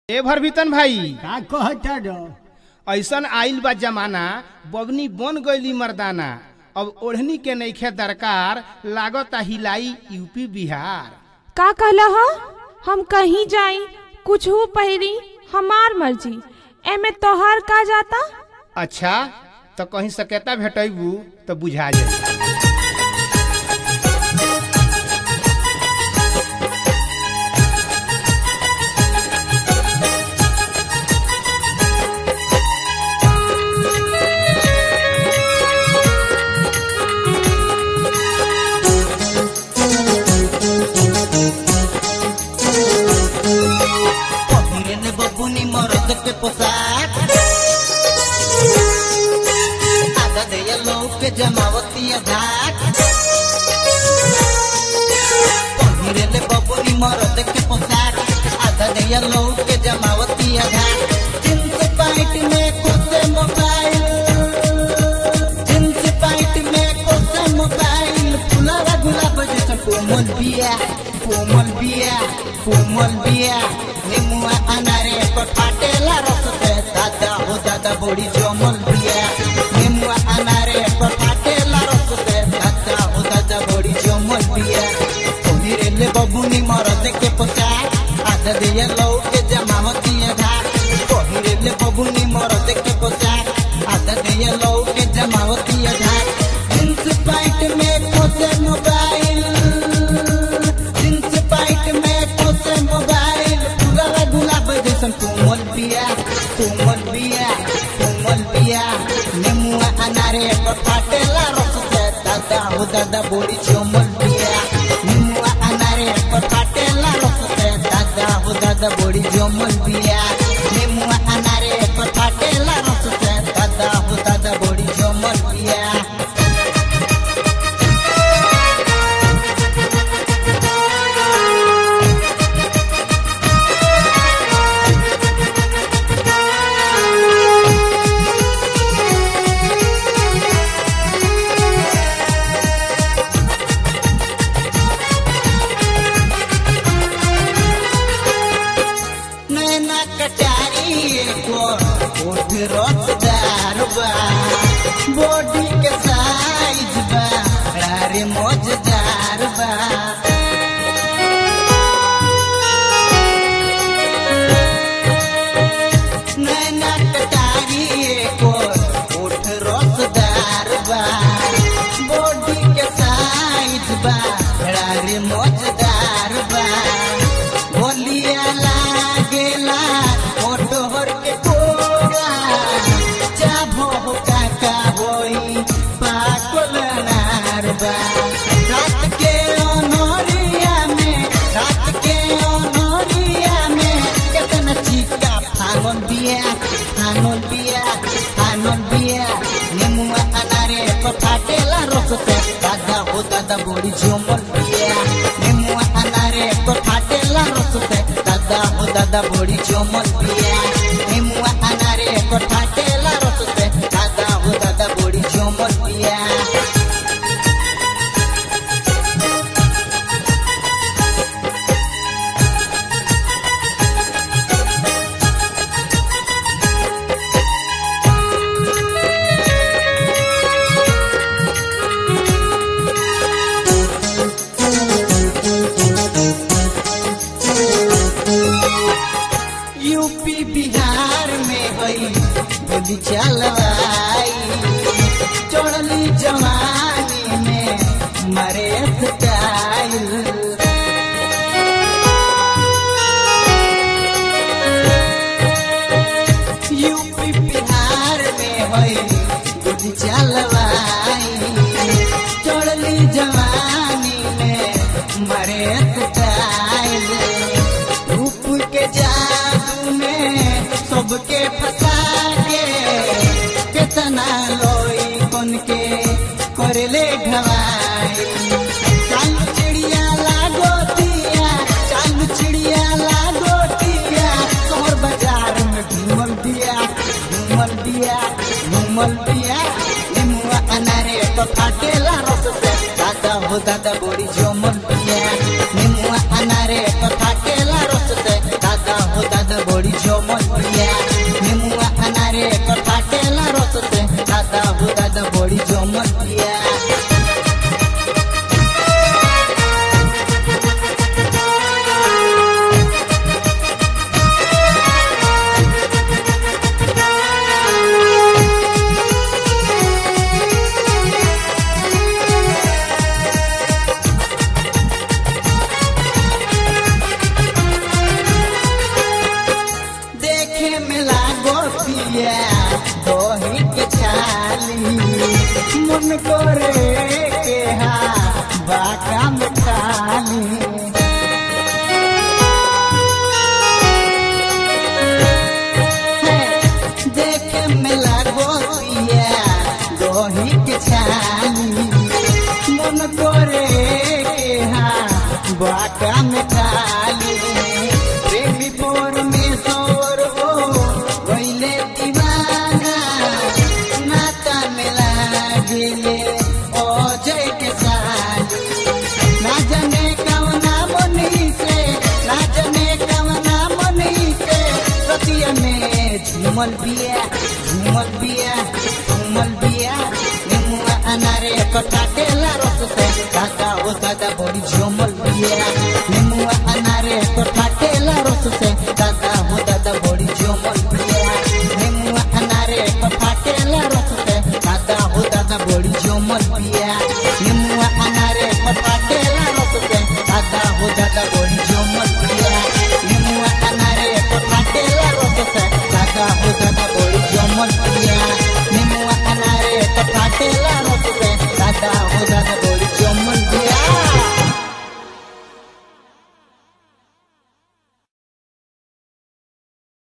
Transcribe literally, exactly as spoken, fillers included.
ए भरभीतन भाई का कहता दो ऐसन आइल बा जमाना बबनी बन गईली मर्दाना। अब ओढ़नी के नइखे दरकार लागता हिलाई यूपी बिहार। का कहला हो? हम कहीं जाई कुछ हो पहिरी हमार मर्जी एमे तोहार का जाता। अच्छा तो कहीं सकेता भेटबू तो बुझा जाए। बबुनी मरद के पोशाक आधा दे लोग के जमावती धाक पहिरे बबुनी मरद के पोशाक आधा दे लोग के जमावती धाक। जींस पैंट में कोसे मोबाइल जींस पैंट में कोसे मोबाइल फुलावा गुलाब जैसा कोमल बिया कोमल बिया कोमल बिया निमुआ अनारे पर फाटेला रस से दादा हो दादा बड़ी जमल बिया निमुआ अनारे पर फाटेला रस से दादा हो दादा बड़ी जमल बिया। पहिरे ले बबुनी मरद के पोशाक आधा दे लोग के जमावती धाक पहिरे ले बबुनी मरद के पोशाक आधा दे लोग के जमावती धाक। जींस पैंट में कोसे मोबाइल जींस पैंट में कोसे मोबाइल गुलाब जैसन कोमल बिया कोमल बिया कोमल बिया निमुआ अनारे पर फाटेला रस से दादा हो दादा बड़ी जमल बिया निमुआ अनारे पर फाटेला रस से दादा हो दादा बड़ी जमल बिया निमुआ अनारे पर फाटेला रस से दादा हो दादा बड़ी जमल बिया। रसदार बा बॉडी के साइज बा अरे मजेदार बा नैना कटारी को ओठ रसदार बा बॉडी के साइज बा अरे मजेदार बा बोलिया लागेला ओठोर के रात के ओनोरिया में रात के ओनोरिया में कितना चीका फानल बिया फानल बिया फानल बिया निमुआ अनारे पर फाटेला रस से दादा हो दादा बड़ी जमल बिया निमुआ अनारे पर फाटेला रस से दादा हो दादा बड़ी जमल बिया निमुआ अनारे पर फाटेला रस से दादा हो दादा बड़ी जमल बिया। यूपी बिहार में गई गोली चलवाई चढ़ली जवानी में मरे स्टाइल यूपी बिहार में गई गोली चलवाई चढ़ली जवानी में मरे स्टाइल रूप के जादू में सबके फंसा के कितना लोई कौन के करले ढवाई चाल चिड़िया लागो दिया चाल चिड़िया लागो दिया शहर बाजार में घूमल दिया घूमल दिया घूमल दिया निमुआ अनारे पर फाटेला रस से दादा हो दादा बड़ी जमल दिया निमुआ अनारे पर फाटेला रस से दादा हो दादा बड़ी दादा हो दादा बड़ी जमल बिया दही के छाली मन करे के हा बाका में खाली देखे में लागो पिया दही के छाली मन करे के हा बाका में खाली प्रेमी पोर में सोर हो वैले दीवाना नाता मिला गेले ओ जय के साली ना जाने कवना मनी से ना जाने कवना मनी से सतिया में झूमल बिया झूमल बिया झूमल बिया नेमुआ अनारे कटाटेला रस से दादा ओ दादा बड़ी झूमल बिया नेमुआ अनारे कटाटेला रस से दादा हो